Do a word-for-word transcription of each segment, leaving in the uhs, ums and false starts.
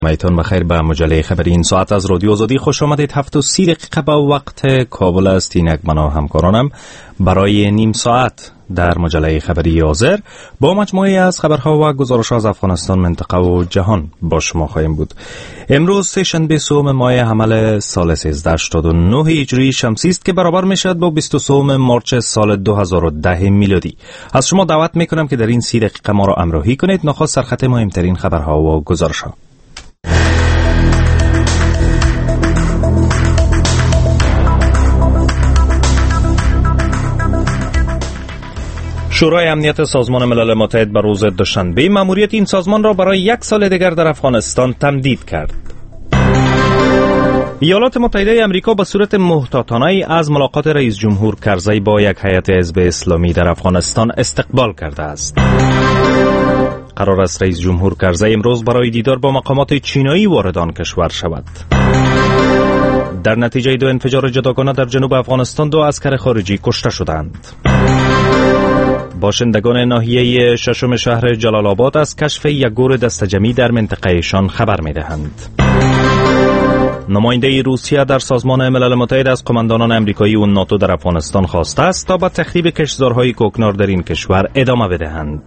میتون بخیر به مجله خبری این ساعت از رادیو آزادی خوش آمدید. هفت و سی دقیقه به وقت کابل است. اینک من و همکارانم برای نیم ساعت در مجله خبری حاضر با مجموعه از خبرها و گزارش‌ها از افغانستان، منطقه و جهان با شما خواهیم بود. امروز سه‌شنبه سوم ماه حمل سال سیزده هشتاد و نه هجری شمسی است که برابر میشد با بیست و سوم مارچ سال دو هزار و ده میلادی. از شما دعوت میکنم که در این سی دقیقه ما را همراهی کنید. نخست سرخط مهمترین خبرها و گزارش‌ها. شورای امنیت سازمان ملل متحد بر روز دوشنبه مأموریت این سازمان را برای یک سال دیگر در افغانستان تمدید کرد. ایالات متحده آمریکا به صورت محتاطانه از ملاقات رئیس جمهور کرزی با یک هیئت حزب اسلامی در افغانستان استقبال کرده است. قرار است رئیس جمهور کرزی امروز برای دیدار با مقامات چینایی وارد آن کشور شود. در نتیجه دو انفجار جداگانه در جنوب افغانستان دو عسکر خارجی کشته شدند. باشندگان ناحیه ششم شهر جلال آباد از کشف یک گور دسته‌جمعی در منطقهشان خبر می‌دهند. نماینده روسیه در سازمان ملل متحد از قماندانان امریکایی و ناتو در افغانستان خواسته است تا به تخریب کشتزارهای کوکنار در این کشور ادامه بدهند.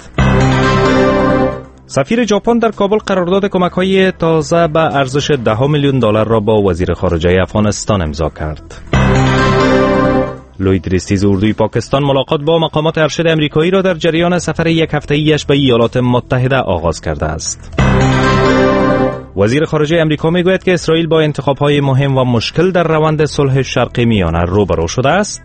سفیر ژاپن در کابل قرارداد کمک‌های تازه به ارزش ده میلیون دلار را با وزیر خارجه افغانستان امضا کرد. لوید ریستیز اردوی پاکستان ملاقات با مقامات ارشد امریکایی را در جریان سفر یک هفته‌ایش به ایالات متحده آغاز کرده است. وزیر خارجه امریکا میگوید که اسرائیل با انتخاب‌های مهم و مشکل در روند صلح شرق میانه روبرو شده است.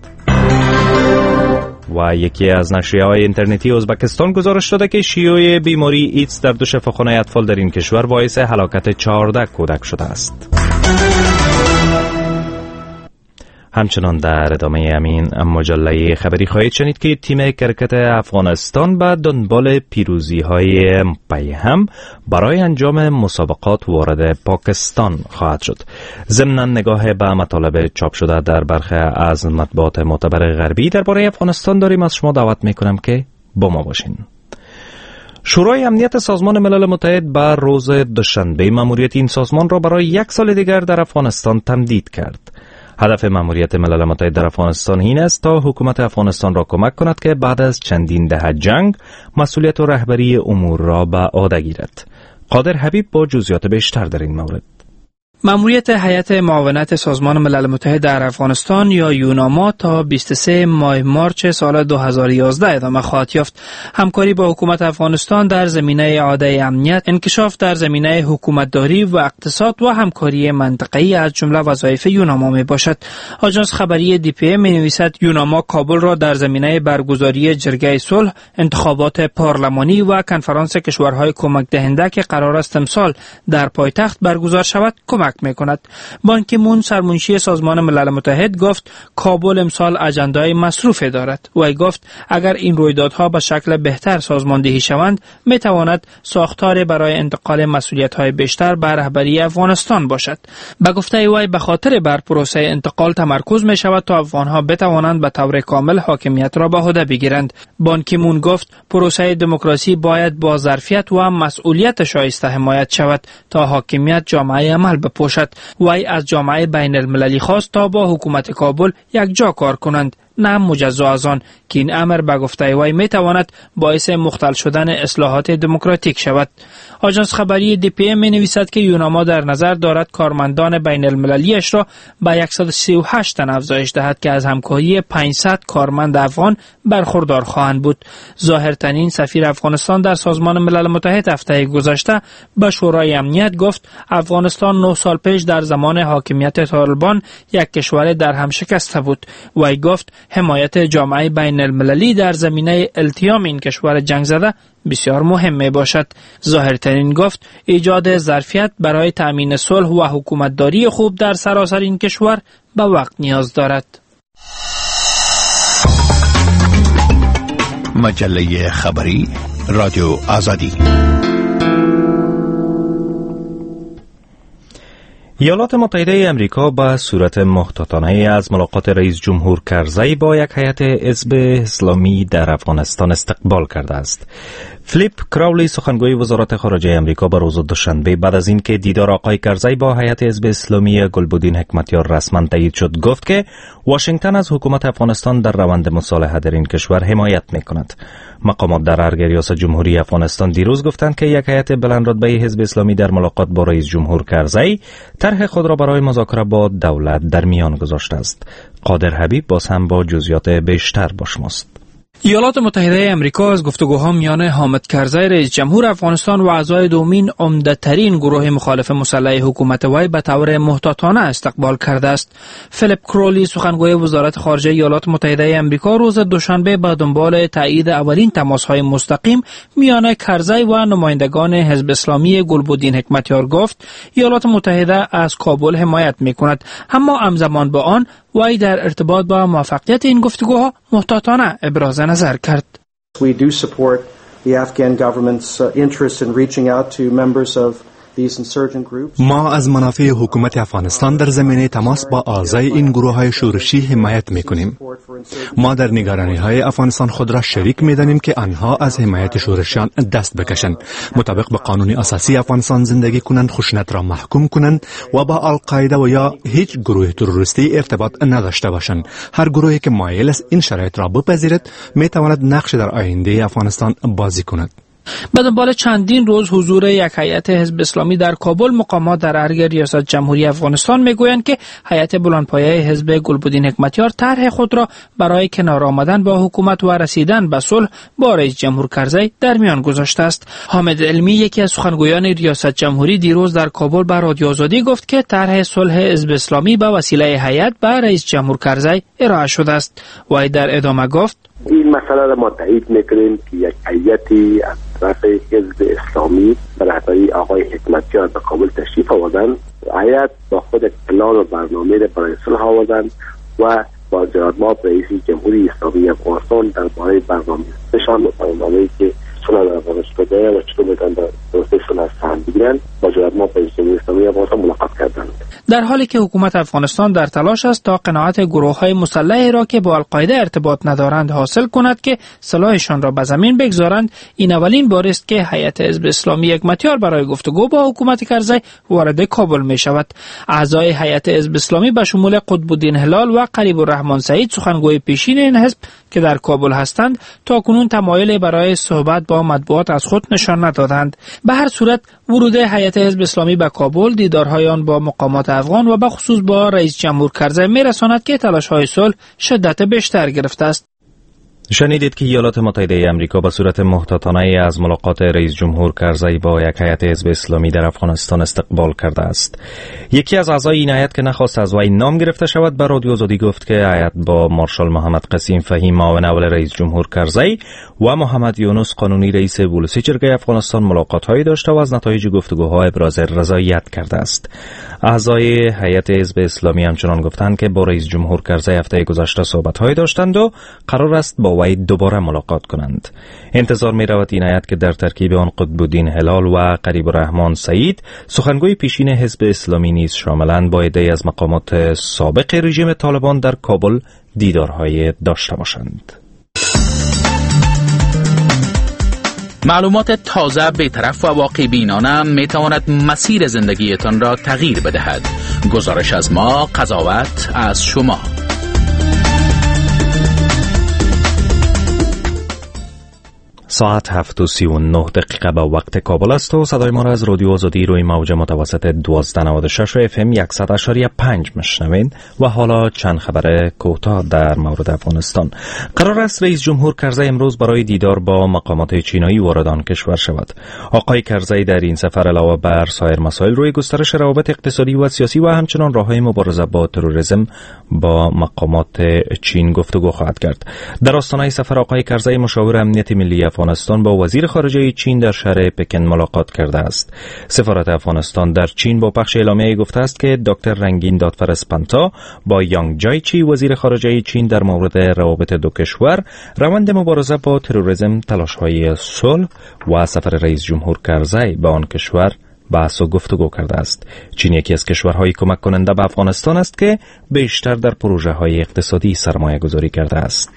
و یکی از نشریه‌های اینترنتی ازبکستان گزارش داده که شیوع بیماری ایدز در دو شفاخانه اطفال در این کشور باعث هلاکت چهارده کودک شده است. همچنان در ادامه همین مجله خبری خواهید شنید که تیم کرکت افغانستان به دنبال پیروزی‌های پیهم برای انجام مسابقات وارد پاکستان خواهد شد. ضمناً نگاه به مطالب چاپ شده در برخی از مطبوعات معتبر غربی درباره افغانستان داریم. از شما دعوت می‌کنم که با ما باشین. شورای امنیت سازمان ملل متحد بر روز دوشنبه مأموریت این سازمان را برای یک سال دیگر در افغانستان تمدید کرد. هدف مأموریت ملل متحد در افغانستان این است تا حکومت افغانستان را کمک کند که بعد از چندین دهه جنگ مسئولیت و رهبری امور را به عهده گیرد. قادر حبیب با جزئیات بیشتر در این مورد. مأموریت هیئت معاونت سازمان ملل متحد در افغانستان یا یوناما تا بیست و سوم ماه مارچ سال دو هزار و یازده ادامه خواهد یافت. همکاری با حکومت افغانستان در زمینه اعاده امنیت، انکشاف در زمینه حکومتداری و اقتصاد و همکاری منطقه‌ای از جمله وظایف یوناما می باشد. آژانس خبری دی پی ام می نویسد یوناما کابل را در زمینه برگزاری جرگه صلح، انتخابات پارلمانی و کنفرانس کشورهای کمک دهنده که قرار است امسال در پایتخت برگزار شود کمک میکند. بان کی مون سرمنشی سازمان ملل متحد گفت کابل امسال اجندای مصروفی دارد. وی گفت اگر این رویدادها به شکل بهتر سازماندهی شوند میتواند ساختار برای انتقال مسئولیت‌های بیشتر به رهبری افغانستان باشد. به گفته وی به خاطر بر پروسه انتقال تمرکز می شود تا افغانها بتوانند به طور کامل حاکمیت را به عهده بگیرند. بان کی مون گفت پروسه دموکراسی باید با ظرفیت و مسئولیت شایسته حمایت شود تا حاکمیت جامعه عمل بپوشد. وی از جامعه بین المللی خواست تا با حکومت کابل یک جا کار کنند، نه مجزا از آن، که این امر به گفته وی می تواند باعث مختل شدن اصلاحات دموکراتیک شود. آژانس خبری دی پی ام می نویسد که یوناما در نظر دارد کارمندان بین المللیش را به صد و سی و هشت تن افزایش دهد که از همکاری پانصد کارمند افغان برخوردار خواهند بود. ظاهرترین سفیر افغانستان در سازمان ملل متحد هفته گذشته به شورای امنیت گفت افغانستان نه سال پیش در زمان حاکمیت طالبان یک کشور در هم شکسته بود. وی گفت حمایت جامعه بین المللی در زمینه التیام این کشور جنگ زده بسیار مهم می باشد. ظاهرترین گفت ایجاد ظرفیت برای تأمین صلح و حکومتداری خوب در سراسر این کشور به وقت نیاز دارد. مجله خبری رادیو آزادی. ایالات متحده امریکا به صورت محتاطانه از ملاقات رئیس جمهور کرزی با یک هیئت حزب اسلامی در افغانستان استقبال کرده است. فلیپ کراولی سخنگوی وزارت خارجه امریکا به روز دوشنبه بعد از اینکه دیدار آقای کرزی با هیئت حزب اسلامی گلبدین حکمتیار رسما تایید شد گفت که واشنگتن از حکومت افغانستان در روند مصالحه در این کشور حمایت می‌کند. مقامات در ارگ ریاست جمهوری افغانستان دیروز گفتند که یک هیئت بلند رتبه حزب اسلامی در ملاقات با رئیس جمهور کرزی طرح خود را برای مذاکره با دولت در میان گذاشته است. قادر حبیب باز هم با جزئیات بیشتر با شماست. ایالات متحده امریکا از گفتگوها میان حامد کرزی رئیس جمهور افغانستان و اعضای دومین عمده‌ترین گروه مخالف مسلح حکومت وی به طور محتاطانه استقبال کرده است. فلیپ کراولی سخنگوی وزارت خارجه ایالات متحده امریکا روز دوشنبه به دنبال تایید اولین تماس‌های مستقیم میان کرزی و نمایندگان حزب اسلامی گلبدین حکمتیار گفت ایالات متحده از کابل حمایت می‌کند، اما همزمان با آن وی در ارتباط با موفقیت این گفتگوها محتاطانه ابراز نظر کرد. We do support the Afghan government's uh, interest in reaching out to members of ما از منافع حکومت افغانستان در زمینه تماس با اعضای این گروه‌های شورشی حمایت می‌کنیم. ما در نگرانی‌های افغانستان خود را شریک می‌دانیم که آنها از حمایت شورشیان دست بکشند، مطابق با قانون اساسی افغانستان زندگی کنند، خشونت را محکوم کنند و با القاعده و یا هیچ گروه تروریستی ارتباط نداشته باشند. هر گروهی که مایل است این شرایط را بپذیرد می‌تواند نقش در آینده افغانستان بازی کند. به دنبال چندین روز حضور یک هیئت حزب اسلامی در کابل، مقامات در ارگ ریاست جمهوری افغانستان میگویند که هیئت بلندپایه حزب گلبدین حکمتیار طرح خود را برای کنار آمدن با حکومت و رسیدن به صلح با رئیس جمهور کرزی در میان گذاشته است. حامد علمی یکی از سخنگویان ریاست جمهوری دیروز در کابل به رادیو آزادی گفت که طرح صلح حزب اسلامی به وسیله هیئت به رئیس جمهور کرزی ارائه شده است. و در ادامه گفت این مسئله را ما تایید میکنیم که یک هیئتی از طرف حزب اسلامی به رهبری آقای حکمتیار به کابل تشریف آوردند. هیئت با خود پلان و برنامه را برای صلح آوردند و با جناب ما رئیس جمهوری اسلامی افغانستان درباره برنامه‌شان و برنامه‌ای که صلح در افغانستان شده و چطور میتونن در پروسه صلح سهم بگیرند با جناب ما رئیس جمهوری اسلامی افغانستان ملاقات کردند. در حالی که حکومت افغانستان در تلاش است تا قناعت گروه‌های مسلحی را که با القاعده ارتباط ندارند حاصل کند که سلاحشان را به زمین بگذارند، این اولین بار است که هیئت حزب اسلامی حکمتیار برای گفتگو با حکومت کرزی وارد کابل می شود. اعضای هیئت حزب اسلامی به شمول قطب‌الدین هلال و قریب الرحمن سعید سخنگوی پیشین این حزب که در کابل هستند تاکنون تمایل برای صحبت با مطبوعات از خود نشان ندادند. به هر صورت ورود هیئت حزب اسلامی به کابل دیدارهای آن با مقامات افغان و به خصوص با رئیس جمهور کرزی میرساند که تلاش‌های صلح شدت بیشتر گرفته است. شنیدید که ایالات متحده امریکا به صورت محتاطانه از ملاقات رئیس جمهور کرزی با یک هیئت حزب اسلامی در افغانستان استقبال کرده است. یکی از اعضای این هیئت که نخواست از وی نام گرفته شود به رادیو آزادی گفت که هیئت با مارشال محمد قسیم فهیم معاون اول رئیس جمهور کرزی و محمد یونس قانونی رئیس بولسی جرگه افغانستان ملاقات‌هایی داشته و از نتایج گفتگوها ابراز رضایت کرده است. اعضای هیئت حزب اسلامی همچنان گفتند که با رئیس جمهور کرزی هفته گذشته صحبت‌هایی داشتند و قرار است با وی دوباره ملاقات کنند. انتظار می رود این هیئت که در ترکیب آن قطب‌الدین هلال و قریب الرحمن سعید سخنگوی پیشین حزب اسلامی نیز شاملند با عده‌ای از مقامات سابق رژیم طالبان در کابل دیدارهای داشته باشند. معلومات تازه بی‌طرف و واقع بینانه می تواند مسیر زندگیتان را تغییر بدهد. گزارش از ما، قضاوت از شما. ساعت هفت و سی و نه دقیقه به وقت کابل است و صدای ما را از رادیو آزادی روی موج متوسط دوازده نود و شش و اف ام صد و شش و پنج میشنوین. و حالا چند خبر کوتاه در مورد افغانستان. قرار است رئیس جمهور کرزی امروز برای دیدار با مقامات چینایی وارد آن کشور شود. آقای کرزی در این سفر علاوه بر سایر مسائل روی گسترش روابط اقتصادی و سیاسی و همچنین راههای مبارزه با تروریسم با مقامات چین گفتگو خواهد کرد. در آستانه سفر آقای کرزی مشاور امنیت ملی افغانستان با وزیر خارجه چین در شهر پکن ملاقات کرده است. سفارت افغانستان در چین با پخش اعلامیه‌ای گفته است که دکتر رنگین دادفرس پانتا با یانگ جایچی وزیر خارجه چین در مورد روابط دو کشور، روند مبارزه با تروریسم، تلاش‌های صلح و سفر رئیس جمهور کرزی به آن کشور بحث و گفتگو کرده است. چین یکی از کشورهای کمک کننده به افغانستان است که بیشتر در پروژه های اقتصادی سرمایه گذاری کرده است.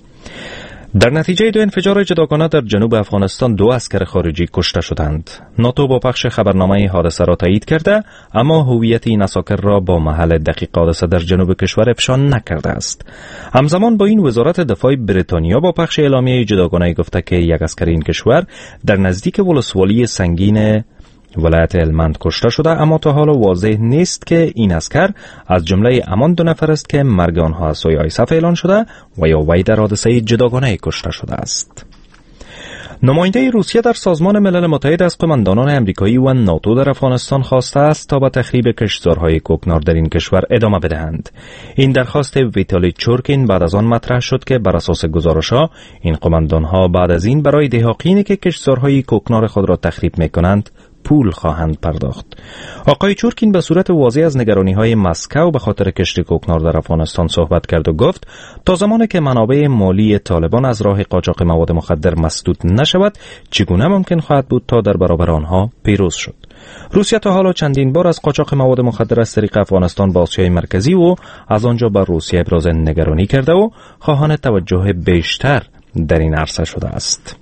در نتیجه دو انفجار جداگانه در جنوب افغانستان دو عسکر خارجی کشته شدند. ناتو با پخش خبرنامه حادثه را تایید کرده، اما هویت این عساکر را با محل دقیق حادثه در جنوب کشور افشا نکرده است. همزمان با این وزارت دفاع بریتانیا با پخش اعلامیه جداگانه گفته که یک عسکر این کشور در نزدیک ولسوالی سنگین ولایت هلمند کشته شده، اما تا حالا واضح نیست که این عسکر از جمله همان دو نفر است که مرگ آنها از سوی آیسف اعلان شده و یا وی در حادثه جداگانه کشته شده است. نماینده روسیه در سازمان ملل متحد از قماندانان امریکایی و ناتو در افغانستان خواسته است تا به تخریب کشتزارهای کوکنار در این کشور ادامه بدهند. این درخواست ویتالی چورکین بعد از آن مطرح شد که بر اساس گزارش‌ها این قماندان‌ها بعد از این برای دهاقینی که کشتزارهای کوکنار خود را تخریب می‌کنند پول خواهند پرداخت. آقای چورکین به صورت واضح از نگرانی‌های مسکو به خاطر کشت کوکنار در افغانستان صحبت کرد و گفت تا زمانی که منابع مالی طالبان از راه قاچاق مواد مخدر مسدود نشود، چگونه ممکن خواهد بود تا در برابر آنها پیروز شد. روسیه تا حالا چندین بار از قاچاق مواد مخدر از طریق افغانستان به آسیای مرکزی و از آنجا بر روسیه ابراز نگرانی کرده و خواهان توجه بیشتر در این عرصه شده است.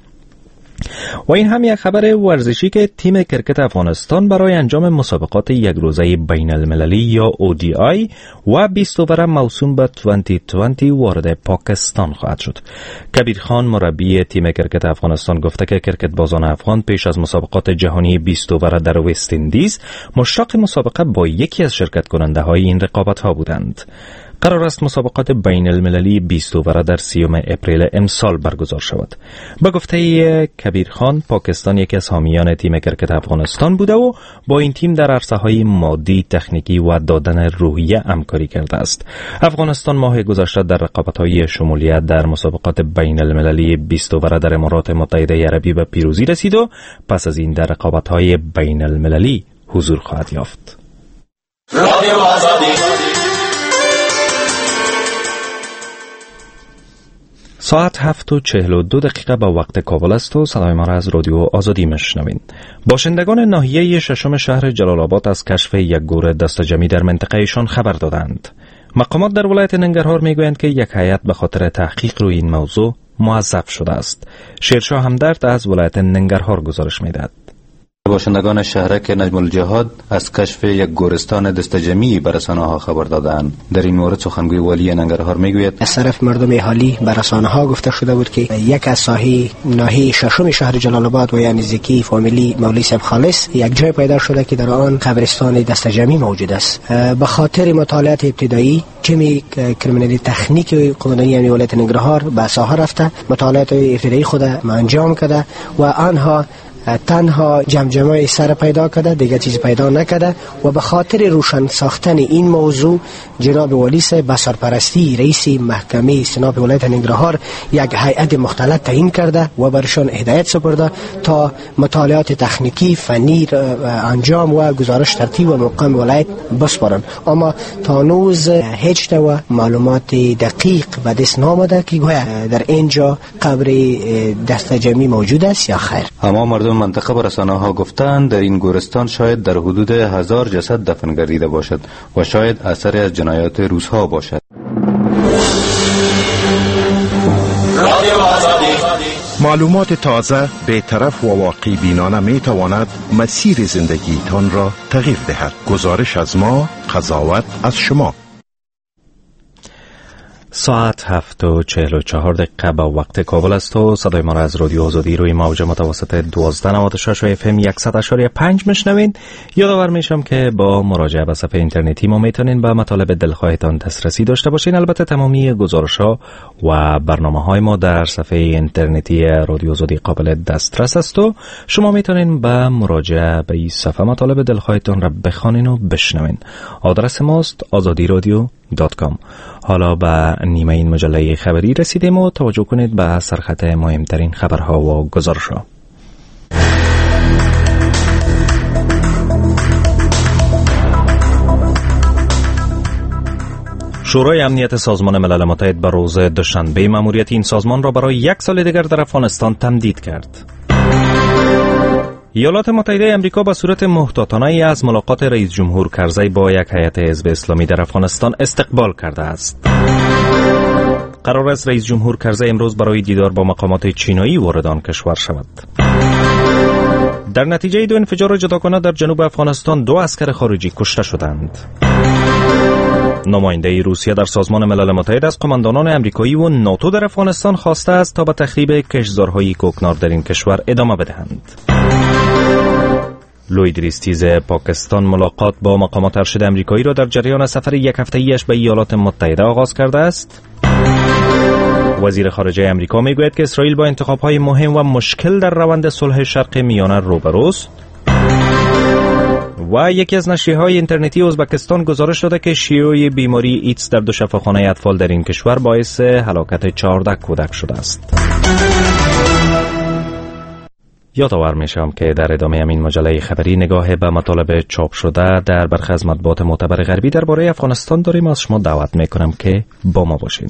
و این هم یک خبر ورزشی که تیم کرکت افغانستان برای انجام مسابقات یک روزه بین المللی یا او دی آی و بیست اوور موسوم به بیست بیست وارد پاکستان خواهد شد. کبیر خان مربی تیم کرکت افغانستان گفته که کرکت بازان افغان پیش از مسابقات جهانی بیست اوور در وست اندیز مشتاق مسابقه با یکی از شرکت کننده های این رقابت ها بودند. قرار است مسابقات بین المللی بیست اوور در سیوم اپریل امسال برگزار شود. به گفته کبیر خان، پاکستان یکی از حامیان تیم کرکت افغانستان بوده و با این تیم در عرصه‌های مادی، تکنیکی و دادن روحیه همکاری کرده است. افغانستان ماه گذشته در رقابت‌های شمولیت در مسابقات بین المللی بیست اوور در امارات متحده عربی به پیروزی رسید و پس از این در رقابت‌های بین المللی حضور خواهد یافت. ساعت هفت و چهل و دو دقیقه به وقت کابل است و صدای ما را از رادیو آزادی میشنوید. باشندگان ناحیه ششم شهر جلال آباد از کشف یک گور دسته‌جمعی در منطقهشان خبر دادند. مقامات در ولایت ننگرهار میگویند که یک هیئت به خاطر تحقیق روی این موضوع موظف شده است. شیرشاه همدرد از ولایت ننگرهار گزارش میدهد. باشندگان شهرک نجم الجهاد از کشف یک گورستان دسته‌جمعی به رسانه‌ها خبر دادند. در این مورد سخنگوی والی ننگرهار میگوید از طرف مردم اهالی به رسانه‌ها گفته شده بود که یک از ساحه ناحیه ششم شهر جلال آباد و یعنی نزدیکی فامیلی مولوی صاحب خالص یک جای پیدا شده که در آن قبرستان دسته‌جمعی موجود است. به خاطر مطالعات ابتدایی تیم کریمینالی تکنیک قماندانی امنیت ولایت ننگرهار به ساحه رفته، مطالعات ابتدایی خود انجام کرده و آنها تنها جمجمه سر پیدا کرده، دیگه چیز پیدا نکرده و به خاطر روشن ساختن این موضوع جناب والی صاحب به سرپرستی رئیس محکمه استیناف ولایت ننگرهار یک هیئت مختلط تعیین کرده و برشان هدایت سپرده تا مطالعات تکنیکی فنی انجام و گزارش ترتیب و مقام ولایت بسپارند. اما تا هنوز هیچ نوع معلومات دقیق به دست نامده که گویا در اینجا قبر دسته‌جمعی موجود است یا خیر. اما مردم منطقه به رسانه‌ها گفتند در این گورستان شاید در حدود هزار جسد دفن گردیده باشد و شاید اثر از جنایات روس‌ها باشد. معلومات تازه، بی‌طرف و واقع بینانه می تواند مسیر زندگیتان را تغییر دهد. گزارش از ما، قضاوت از شما. ساعت هفت و چهل و چهار دقیقه به وقت کابل است و صدای ما را از رادیو آزادی روی موج متوسط دوازده نود و شش و اف ام صد و پنج میشنوید. یادآور میشم که با مراجعه به صفحه اینترنتی ما میتونین به مطالب دلخواهتان دسترسی داشته باشین. البته تمامی گزارش‌ها و برنامه‌های ما در صفحه اینترنتی رادیو آزادی قابل دسترس است و شما میتونین به مراجعه به این صفحه مطالب دلخواهتان را بخوانین و بشنوین. آدرس ماست آزادی رادیو دات کام. حالا به نیمه این مجله خبری رسیدیم و توجه کنید به سرخط مهمترین خبرها و گزارش‌ها. شورای امنیت سازمان ملل متحد به روز دوشنبه مأموریت این سازمان را برای یک سال دیگر در افغانستان تمدید کرد. ایالات متحده آمریکا به صورت محتاطانه‌ای از ملاقات رئیس جمهور کرزی با یک هیئت حزب اسلامی در افغانستان استقبال کرده است. قرار است رئیس جمهور کرزی امروز برای دیدار با مقامات چینایی وارد آن کشور شود. در نتیجه دو انفجار جداگانه در جنوب افغانستان دو عسکر خارجی کشته شدند. نماینده روسیه در سازمان ملل متحد از قماندانان امریکایی و ناتو در افغانستان خواسته است تا به تخریب کشتزارهای کوکنار در این کشور ادامه بدهند. لوید ریستیز پاکستان ملاقات با مقامات ارشد امریکایی را در جریان سفر یک هفته‌ایش به ایالات متحده آغاز کرده است. وزیر خارجه امریکا میگوید که اسرائیل با انتخاب‌های مهم و مشکل در روند صلح شرق میانه روبروست. و یکی از نشریه‌های اینترنتی ازبکستان گزارش داده که شیوع بیماری ایدز در دو شفاخانه اطفال در این کشور باعث هلاکت چهارده کودک شده است. یادآور میشم که در ادامه همین مجله خبری نگاه به مطالب چاپ شده در برخی از مطبوعات معتبر غربی درباره افغانستان داریم. از شما دعوت میکنم که با ما باشین.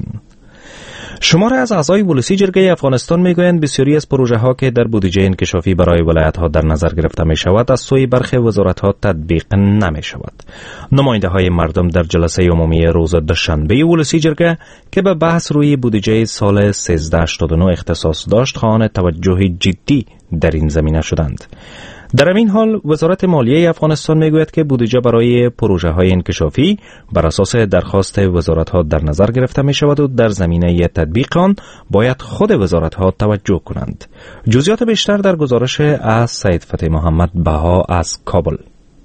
شماره از اعضای ولسی جرگه افغانستان میگویند بسیاری از پروژه ها که در بودجه انکشافی برای ولایت ها در نظر گرفته می شود از سوی برخی وزارت ها تطبیق نمی شود. نماینده های مردم در جلسه عمومی روز دوشنبه ولسی جرگه که به بحث روی بودجه سال سیزده هشتاد و نه اختصاص داشت خواهان توجه جدی در این زمینه شدند. در این حال وزارت مالیه افغانستان میگوید که بودجه برای پروژه های انکشافی بر اساس درخواست وزارت ها در نظر گرفته می شود و در زمینه تطبیق آن باید خود وزارت ها توجه کنند. جزئیات بیشتر در گزارش از سید فتح محمد بها از کابل.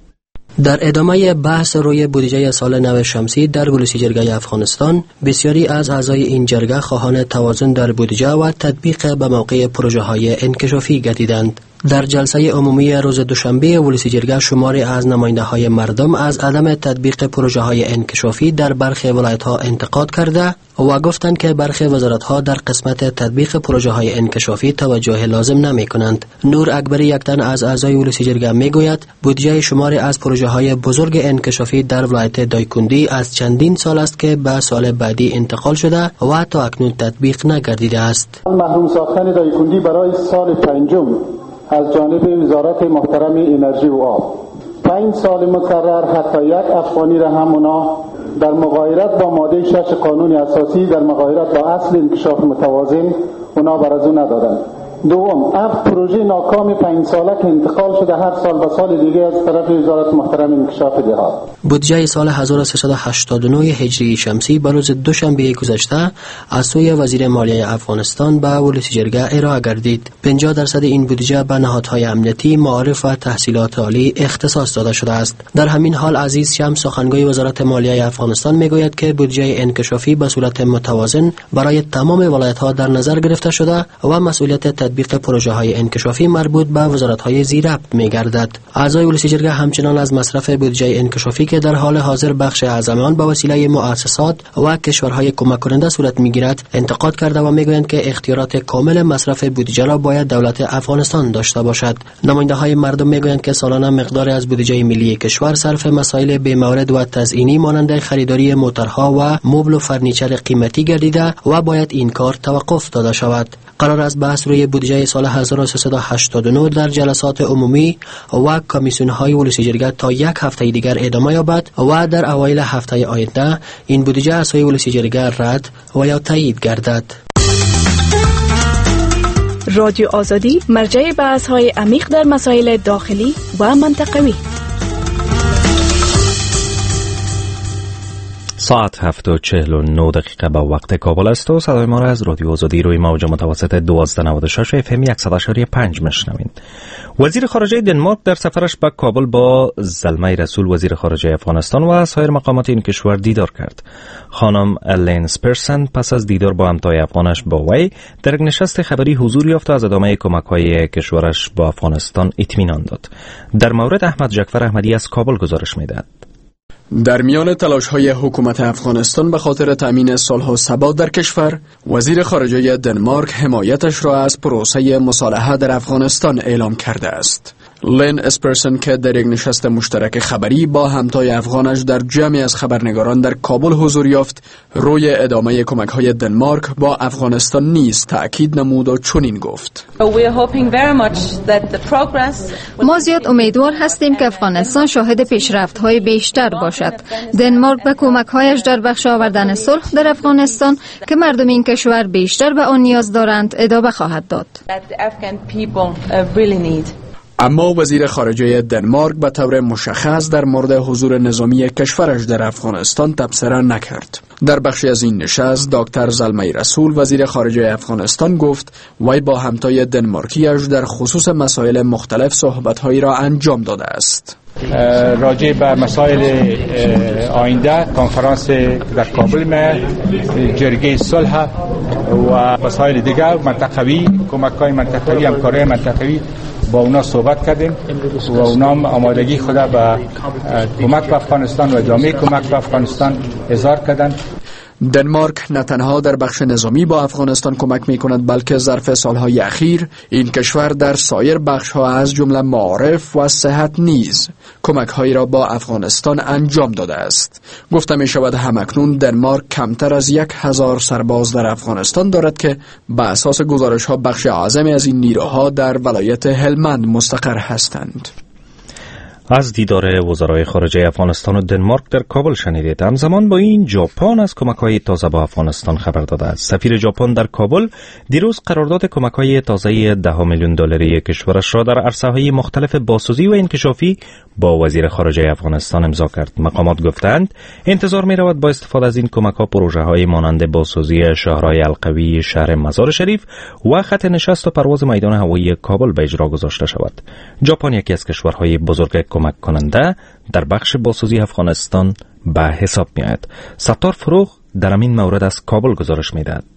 در ادامه بحث روی بودجه سال نو شمسی در ولسی جرگه افغانستان، بسیاری از اعضای این جرگه خواهان توازن در بودجه و تطبیق به موقع پروژه های انکشافی گردیدند. در جلسه عمومی روز دوشنبه ولسی جرگه شماری از نماینده های مردم از عدم تطبیق پروژه های انکشافی در برخی ولایت ها انتقاد کرده و گفتند که برخی وزارت ها در قسمت تطبیق پروژه های انکشافی توجه لازم نمی کنند. نور اکبری یک تن از اعضای ولسی جرگه می گوید بودجه شماری از پروژه های بزرگ انکشافی در ولایت دایکندی از چندین سال است که به سال بعدی انتقال شده و تا اکنون تطبیق نگردیده است. محروم ساختن دایکندی برای سال پنجم از جانب وزارت محترم انرژی و آب پنج سال مکرر حتی یک افغانی را هم اونا در مغایرت با ماده شش قانون اساسی در مغایرت با اصل انکشاف متوازن اونا برازو ندادند. دوم، اف پروژه ناکام پنج ساله که انتقال شده هر سال به سال دیگه از طرف وزارت محترم انکشاف جهاد. بودجه سال هزار و سیصد و هشتاد و نه هجری شمسی به روز دوشنبه گذشته از سوی وزیر مالیه افغانستان به ولسی جرگه ارائه گردید. پنجاه درصد این بودجه به نهادهای امنیتی، معارف و تحصیلات عالی اختصاص داده شده است. در همین حال عزیز شمس سخنگوی وزارت مالیه افغانستان میگوید که بودجه انکشافی به صورت متوازن برای تمام ولایت‌ها در نظر گرفته شده و مسئولیت تطبیق پروژه های انکشافی مربوط به وزارت های زیربط می گردد. اعضای ولسی جرگه همچنان از مصرف بودجه انکشافی که در حال حاضر بخش اعظم آن به وسیله مؤسسات و کشورهای کمک کننده صورت می گیرد انتقاد کرده و می گویند که اختیارات کامل مصرف بودجه را باید دولت افغانستان داشته باشد. نماینده های مردم می گویند که سالانه مقدار از بودجه ملی کشور صرف مسائل بی مورد و تزیینی مانند خریداری موتورها و مبل و فرنیچر قیمتی گردیده و باید این کار توقف داده شود. قرار است بحث روی بودجه سال هزار و سیصد و هشتاد و نه در جلسات عمومی و کمیسیون‌های ولسی جرگه تا یک هفته دیگر ادامه یابد و در اوایل هفته آینده این بودجه از سوی ولسی جرگه رد و یا تایید گردد. رادیو آزادی مرجع بحث‌های عمیق در مسائل داخلی و منطقوی. ساعت هفت و چهل و نه دقیقه به وقت کابل است و صدای ما را از رادیو آزادی روی موج متوسط دوازده نود و شش اف ام صد و یک و پنج میشنوید. وزیر خارجه دنمارک در سفرش به کابل با زلمه رسول وزیر خارجه افغانستان و سایر مقامات این کشور دیدار کرد. خانم الین سپرسن پس از دیدار با همتای افغانش با وی در یک نشست خبری حضور یافت و از ادامه کمک‌های کشورش با افغانستان اطمینان داد. در مورد احمد جعفر احمدی از کابل گزارش می‌دهد. در میان تلاش‌های حکومت افغانستان به خاطر تامین صلح و ثبات در کشور، وزیر خارجه دنمارک حمایتش را از پروسه مصالحه در افغانستان اعلام کرده است. لین اسپرسن که در یک نشست مشترک خبری با همتای افغانش در جمعی از خبرنگاران در کابل حضور یافت، روی ادامه کمک‌های دنمارک با افغانستان نیز تأکید نمود و چنین گفت: ما زیاد امیدوار هستیم که افغانستان شاهد پیشرفت‌های بیشتر باشد. دنمارک به کمک‌هایش در بخش آوردن صلح در افغانستان که مردم این کشور بیشتر به آن نیاز دارند ادامه خواهد داد. اما وزیر خارجه دنمارک به طور مشخص در مورد حضور نظامی کشورش در افغانستان تبصره نکرد. در بخشی از این نشست دکتر زلمه رسول وزیر خارجه افغانستان گفت وی با همتای دنمارکیش در خصوص مسائل مختلف صحبت‌هایی را انجام داده است. راجع به مسائل آینده کنفرانس در کابل میں جرگه صلح و مسائل دیگر منطقوی، کمک‌های منطقوی، همکاری منطقوی با اونا صحبت کردیم و اونا هم آمادگی خود به کمک به افغانستان و جامعه کمک به افغانستان اظهار کردند. دنمارک نه تنها در بخش نظامی با افغانستان کمک می کند بلکه ظرف سالهای اخیر این کشور در سایر بخش‌ها از جمله معارف و صحت نیز کمک‌هایی را با افغانستان انجام داده است. گفته می شود همکنون دنمارک کمتر از یک هزار سرباز در افغانستان دارد که به اساس گزارش‌ها بخش اعظمی از این نیروها در ولایت هلمند مستقر هستند. از دیدار وزرای خارجه افغانستان و دنمارک در کابل شنیدید. همزمان با این ژاپن از کمک‌های تازه با افغانستان خبر داده است. سفیر ژاپن در کابل دیروز قرارداد کمک‌های تازه ده میلیون دلاری کشورش را در عرصه‌های مختلف بازسازی و انکشافی با وزیر خارجه افغانستان امضا کرد. مقامات گفتند انتظار می‌رود با استفاده از این کمک‌ها پروژه‌های مانند بازسازی شهرهای القوی، شهر مزار شریف و خط نشست و پرواز میدان هوایی کابل به اجرا گذاشته شود. ژاپن یکی از کشورهای بزرگ کمک کننده در بخش بازسازی افغانستان به حساب می آید. ستار فروغ در این مورد از کابل گزارش می دهد.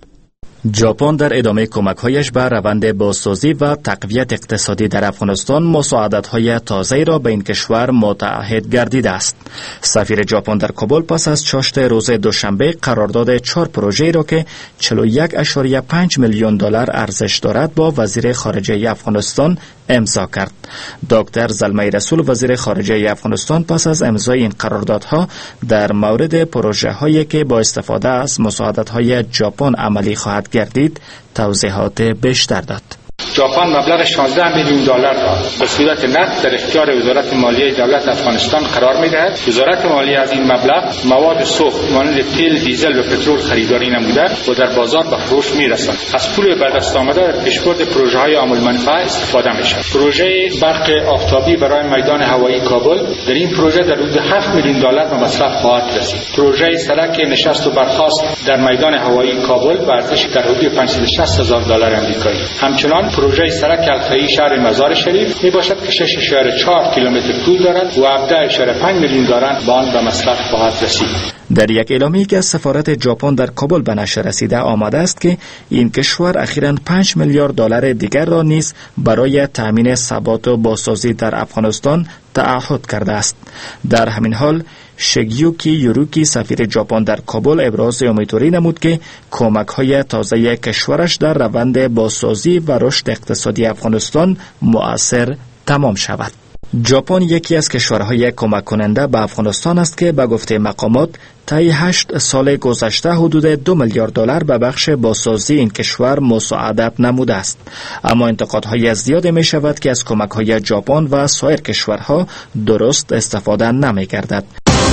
ژاپن در ادامه کمک‌هایش به روند بازسازی و تقویت اقتصادی در افغانستان مساعدت‌های تازه‌ای را به این کشور متعهد گردیده است. سفیر ژاپن در کابل پس از چاشت روز دوشنبه قرارداد چهار پروژه‌ای را که چهل و یک ممیز پنج میلیون دلار ارزش دارد با وزیر خارجه افغانستان امضا کرد. دکتر زلمه رسول وزیر خارجه افغانستان پس از امضای این قراردادها در مورد پروژه‌هایی که با استفاده از مساعدت‌های ژاپن عملی خواهد گردید توضیحات بیشتر داد. ژاپن مبلغ شانزده میلیون دلار را به صورت نقد در اختیار وزارت مالیه دولت افغانستان قرار می‌دهد. وزارت مالیه از این مبلغ مواد سوخت مانند تیل، دیزل و پترول خریداری نموده و در بازار به فروش می‌رساند. از پول به دست آمده در پیشبرد پروژه‌های عامل منفعه استفاده می‌شود. پروژه برق آفتابی برای میدان هوایی کابل در این پروژه در حدود هفت میلیون دلار به مصرف خواهد رسید. پروژه سرک نشست و برخاست در میدان هوایی کابل به ارزش در حدود پانصد و شصت هزار دلار آمریکایی. همچنین پروژه سرک القوی شهر مزار شریف می باشد که شش ممیز چهار کیلومتر طول دارد و هفده ممیز پنج میلیون دلار به آن به مصرف خواهد رسید. در یک اعلامیه که از سفارت ژاپن در کابل به نشر رسیده آمده است که این کشور اخیراً پنج میلیارد دلار دیگر را نیز برای تامین ثبات و بازسازی در افغانستان تعهد کرده است. در همین حال شگیوکی یوروکی سفیر ژاپن در کابل ابراز امیدواری نمود که کمک‌های تازه کشورش در روند بازسازی و رشد اقتصادی افغانستان مؤثر تمام شود. ژاپن یکی از کشورهای کمک کننده به افغانستان است که به گفته مقامات طی هشت سال گذشته حدود دو میلیارد دلار به بخش بازسازی این کشور مساعدت نموده است. اما انتقادهای زیاد می شود که از کمک‌های ژاپن و سایر کشورها درست استفاده نمی گردد.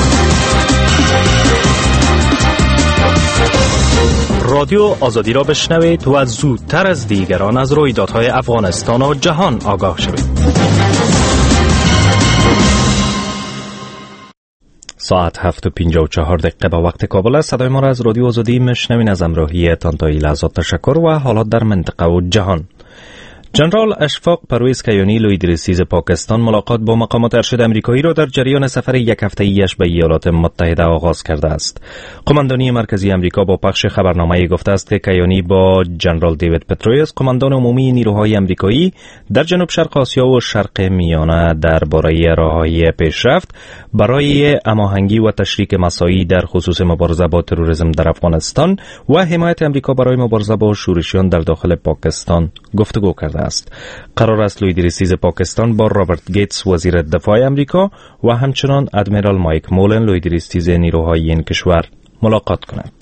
رادیو آزادی را بشنوید و زودتر از دیگران از رویدادهای افغانستان و جهان آگاه شوید. ساعت هفت و پنجاه و چهار دقیقه به وقت کابل است. صدای ما را از رادیو آزادی میشنوین. از همراهی تان تا این لحظات تشکر و حالات در منطقه و جهان. جنرال اشفاق پرویز کیانی لوی درسیز پاکستان ملاقات با مقامات ارشد امریکایی را در جریان سفر یک هفته‌ایش به ایالات متحده آغاز کرده است. قماندانی مرکزی امریکا با پخش خبرنامه‌ای گفته است که کیانی با جنرال دیوید پترویس قماندان عمومی نیروهای امریکایی در جنوب شرق آسیا و شرق میانه درباره راه‌های پیشرفت برای هماهنگی و تشریک مساعی در خصوص مبارزه با تروریسم در افغانستان و حمایت امریکا برای مبارزه با شورشیان در داخل پاکستان گفتگو کردند. است. قرار است لوید ریسیز پاکستان با رابرت گیتس وزیر دفاع امریکا و همچنان ادمیرال مایک مولن لوید ریسیز نیروهای این کشور ملاقات کند.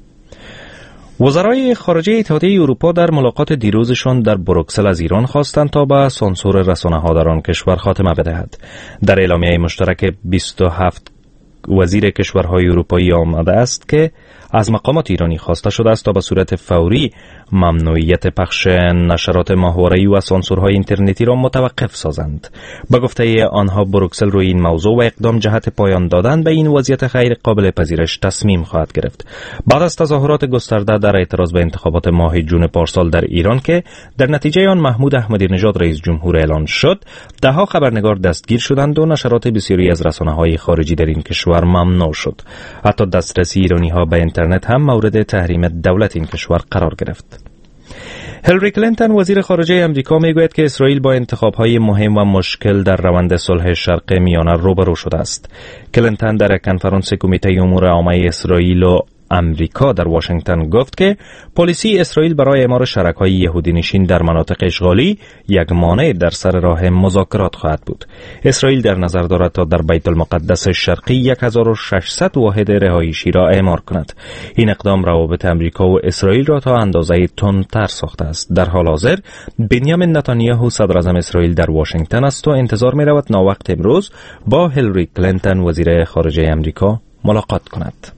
وزرای خارجه اتحادیه اروپا در ملاقات دیروزشان در بروکسل از ایران خواستند تا به سانسور رسانه‌ها در آن کشور خاتمه بدهد. در اعلامیه مشترک بیست و هفت وزیر کشورهای اروپایی آمده است که از مقامات ایرانی خواسته شده است تا به صورت فوری ممنوعیت پخش نشرات ماهواره‌ای و سانسورهای اینترنتی را متوقف سازند. به گفته آنها بروکسل روی این موضوع و اقدام جهت پایان دادن به این وضعیت غیر قابل پذیرش تصمیم خواهد گرفت. بعد از تظاهرات گسترده در اعتراض به انتخابات ماه جون پارسال در ایران که در نتیجه آن محمود احمدی نژاد رئیس جمهور اعلان شد، دهها خبرنگار دستگیر شدند و نشرات بسیاری از رسانه‌های خارجی در این کشور ممنوع شد. حتی دسترسی ایرانی‌ها به اینترنت هم مورد تحریم دولت این کشور قرار گرفت. هیلاری کلینتون وزیر خارجه امریکا میگوید که اسرائیل با انتخاب‌های مهم و مشکل در روند صلح شرق میانه روبرو شده است. کلینتون در کنفرانس کمیته امور عامه اسرائیل و امریکا در واشنگتن گفت که پلیسی اسرائیل برای اعمار شرکای یهودی نشین در مناطق اشغالی یک مانع در سر راه مذاکرات خواهد بود. اسرائیل در نظر دارد تا در بیت المقدس شرقی هزار و ششصد واحد رهایشی را اعمار کند. این اقدام روابط امریکا و اسرائیل را تا اندازه تندتر ساخته است. در حال حاضر بنیامین نتانیاهو صدر اعظم اسرائیل در واشنگتن است و انتظار می رود ناوقت امروز با هیلاری کلینتون وزیر خارجه امریکا ملاقات کند.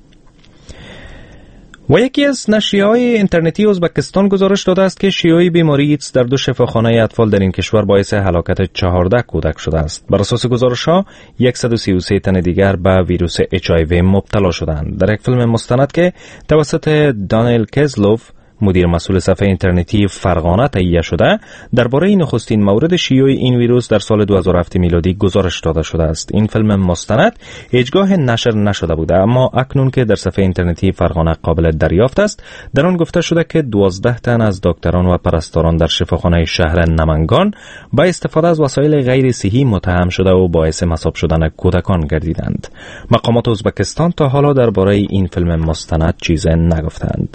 و یکی از نشریه‌های اینترنتی ازبکستان گزارش داده است که شیوع بیماری ایدز در دو شفاخانه اطفال در این کشور باعث هلاکت چهارده کودک شده است. بر اساس گزارش‌ها صد و سی و سه تن دیگر به ویروس اچ آی وی مبتلا شدند. در یک فیلم مستند که توسط دانیل کزلوف مدیر مسئول صفحه اینترنتی فرغانه تهیه شده درباره نخستین مورد شیوع این ویروس در سال دو هزار و هفت میلادی گزارش داده شده است. این فیلم مستند هیچگاه نشر نشده بوده، اما اکنون که در صفحه اینترنتی فرغانه قابل دریافت است، در آن گفته شده که دوازده تن از دکتران و پرستاران در شفاخانه شهر نمنگان با استفاده از وسایل غیر صحی متهم شده و باعث مصاب شدن کودکان گردیدند. مقامات ازبکستان تا حالا درباره این فیلم مستند چیزی نگفتند.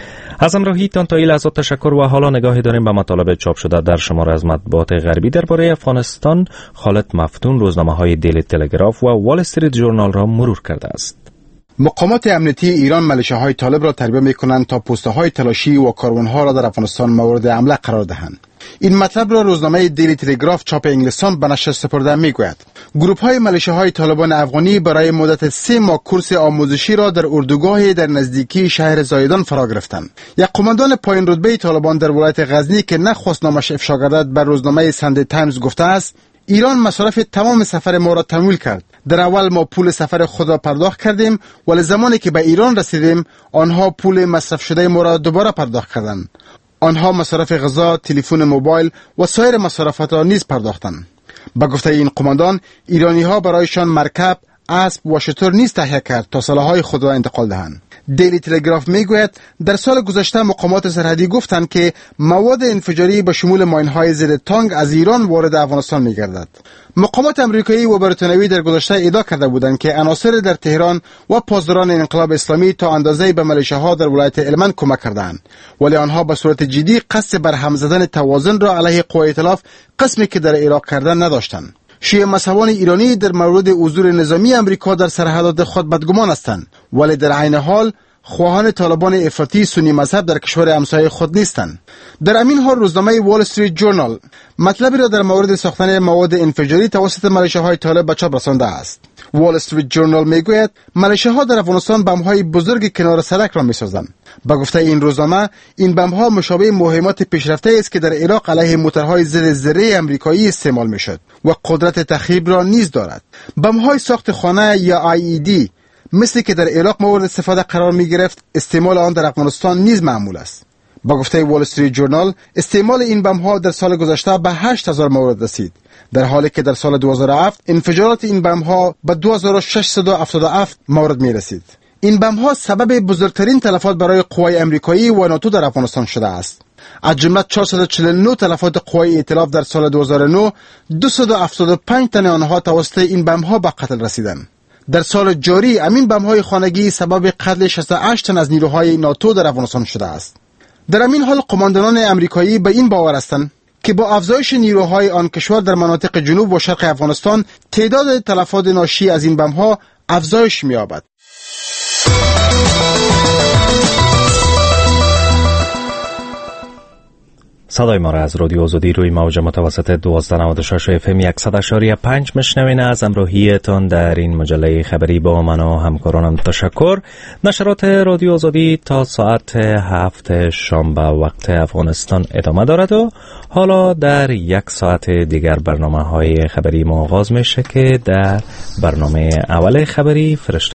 از همراهیتان تا این لحظات تشکر و حالا نگاهی داریم به مطالب چاپ شده در شماره از مطبوعات غربی درباره افغانستان. خالد مفتون روزنامه‌های دیلی تلگراف و وال استریت ژورنال را مرور کرده است. مقامات امنیتی ایران ملیشه‌های طالب را تربیت می‌کنند تا پست‌های تلاشی و کاروان‌ها را در افغانستان مورد حمله قرار دهند. این مطلب را روزنامه دیلی تلگراف چاپ انگلستان به نشر سپرده می‌گوید. گروه‌های ملیشه‌های طالبان افغانی برای مدت سه ماه کورس آموزشی را در اردوگاهی در نزدیکی شهر زایدان فرا گرفتند. یک قماندان پایین رتبه طالبان در ولایت غزنی که نخواست نامش افشا گردد بر روزنامه ساندی تایمز گفته است: ایران مصارف تمام سفر ما را تمویل کرد. در اول ما پول سفر خود را پرداخت کردیم، ولی زمانی که به ایران رسیدیم آنها پول مصرف شده ما را دوباره پرداخت کردند. آنها مصارف غذا، تلفن موبایل و سایر مصارفات را نیز پرداختند. با گفته این قماندان، ایرانی ها برایشان مرکب، اسب و شتر نیز تهیه کرد تا سلاح‌های خود را انتقال دهند. دیلی تلگراف میگوید در سال گذشته مقامات سرحدی گفتند که مواد انفجاری به شمول ماین‌های ضد تانک از ایران وارد افغانستان می‌گردد. مقامات امریکایی و بریتانیایی در گذشته ادعا کرده بودند که عناصر در تهران و پاسداران انقلاب اسلامی تا اندازه‌ای به ملیشه‌ها در ولایت هلمند کمک کردند، ولی آنها به صورت جدی قصد بر هم زدن توازن را علیه قوای ائتلاف قسمی که در عراق کردند نداشتند. شیعه مذهبان ایرانی در مورد حضور نظامی امریکا در سرحدات خود بدگمان هستند، ولی در عین حال خواهان طالبان افراطی سنی مذهب در کشور همسایه خود نیستند. در همین حال روزنامه وال استریت ژورنال مطلبی را در مورد ساختن مواد انفجاری توسط ملیشه‌های طالب به چاپ رسانده است. وال استریت ژورنال میگوید ملیشه‌ها در افغانستان بمب‌های بزرگ کنار سړک را می‌سازند. با گفته این روزنامه این بمب‌ها مشابه مهمات پیشرفته است که در عراق علیه موتورهای ضد ذره آمریکایی استعمال می‌شد و قدرت تخریب را نیز دارد. بمب‌های ساخت خانه یا آی ای دی مثل که در عراق مورد استفاده قرار می گرفت، استعمال آن در افغانستان نیز معمول است. با گفته وال استریت ژورنال استعمال این بمب ها در سال گذشته به هشت هزار مورد رسید، در حالی که در سال دو هزار و هفت انفجارات این بمب ها به دو هزار و ششصد و هفتاد و هفت مورد می رسید. این بمب ها سبب بزرگترین تلفات برای قوای امریکایی و ناتو در افغانستان شده است. از جمله چهارصد و چهل و نه تلفات قوای ائتلاف در سال دو هزار و نه، دویست و هفتاد و پنج تن آنها توسط این بمب ها به قتل رسیدند. در سال جاری امین بمب‌های خانگی سبب قتل شصت و هشت تن از نیروهای ناتو در افغانستان شده است. در همین حال قماندانان امریکایی به این باور هستند که با افزایش نیروهای آن کشور در مناطق جنوب و شرق افغانستان تعداد تلفات ناشی از این بم‌ها افزایش می‌یابد. صدای ما را از رادیو آزادی روی موج متوسط دوازده نود و شش اف ام صد و پنج مشنوین. از امروهیتان در این مجله خبری با من و همکارانم تشکر. نشرات رادیو آزادی تا ساعت هفت شام به وقت افغانستان ادامه دارد و حالا در یک ساعت دیگر برنامه های خبری ما آغاز میشه که در برنامه اول خبری فرشته